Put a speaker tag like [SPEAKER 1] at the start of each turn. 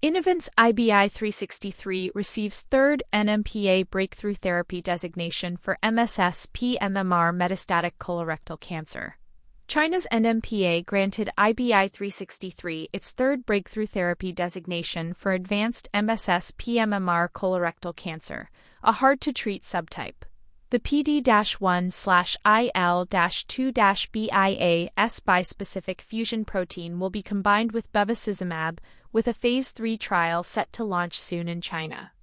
[SPEAKER 1] Innovent's IBI363 receives third NMPA Breakthrough Therapy designation for MSS-PMMR metastatic colorectal cancer. China's NMPA granted IBI363 its third Breakthrough Therapy designation for advanced MSS-PMMR colorectal cancer, a hard-to-treat subtype. The PD-1/IL-2-BIAS bispecific fusion protein will be combined with bevacizumab, with a Phase 3 trial set to launch soon in China.